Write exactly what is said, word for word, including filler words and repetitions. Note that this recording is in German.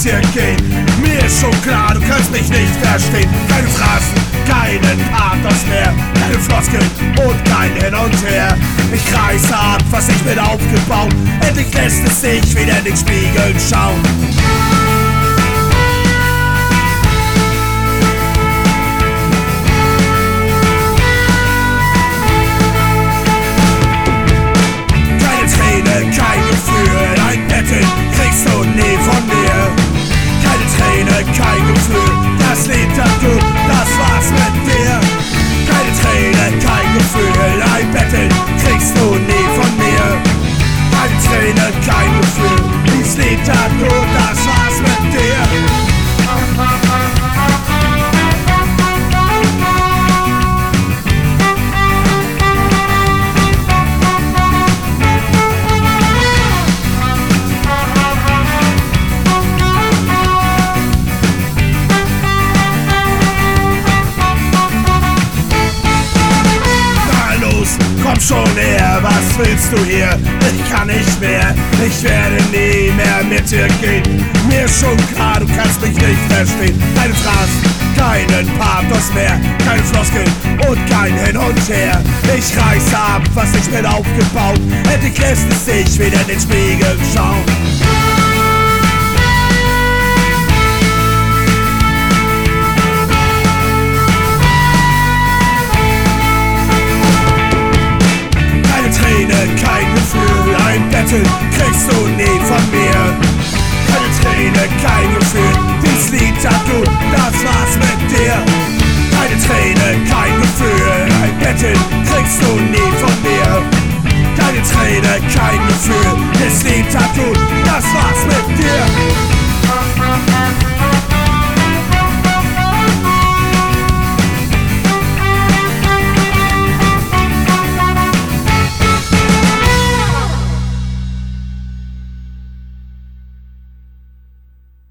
dir gehen. Mir ist schon klar, du kannst mich nicht verstehen. Keine Phrasen, keinen Pathos mehr, keine Floskeln und kein Hin und Her. Ich reiße ab, was ich mit aufgebaut. Endlich lässt es sich wieder in den Spiegeln schauen. Kein Gefühl, ein Betteln kriegst du nie von mir. Keine Träne, kein Gefühl, das Lied dazu, das war's mit dir. Keine Träne, kein Gefühl, ein Betteln kriegst du nie von mir. Keine Träne, kein Gefühl, dies Lied dazu, das war's mit dir. Komm schon her, was willst du hier? Ich kann nicht mehr, ich werde nie mehr mit dir gehen. Mir ist schon klar, du kannst mich nicht verstehen. Keine Phrasen, keinen Pathos mehr, keine Floskeln und kein Hin und Her. Ich reiße ab, was ich mit aufgebaut. Endlich lässt es sich wieder in den Spiegel schauen. Kein Gefühl, ein Betteln kriegst du nie von mir. Keine Träne, kein Gefühl, dies Lied sagt du, das war's mit dir. Keine Träne, kein Gefühl, ein Betteln kriegst du nie von mir. Keine Träne, kein Gefühl, dies Lied sagt du, das war's mit dir.